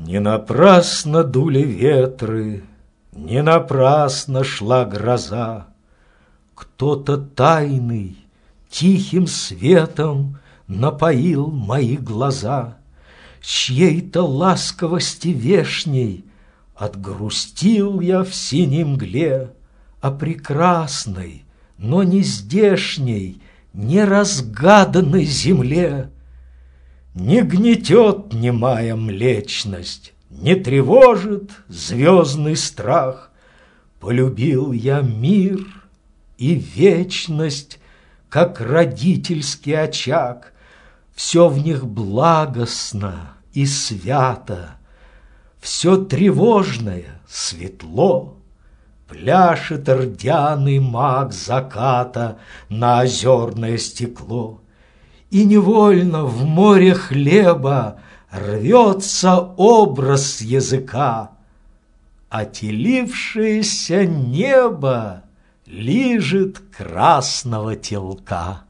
Не напрасно дули ветры, не напрасно шла гроза. Кто-то тайный, тихим светом напоил мои глаза. С чьей-то ласковости вешней отгрустил я в синей мгле о прекрасной, но не здешней, неразгаданной земле. Не гнетет немая млечность, не тревожит звездный страх. Полюбил я мир и вечность, как родительский очаг. Все в них благостно и свято, все тревожное светло. Пляшет рдяный мак заката на озерное стекло. И невольно в море хлеба рвется образ языка. Отелившееся небо лижет красного телка.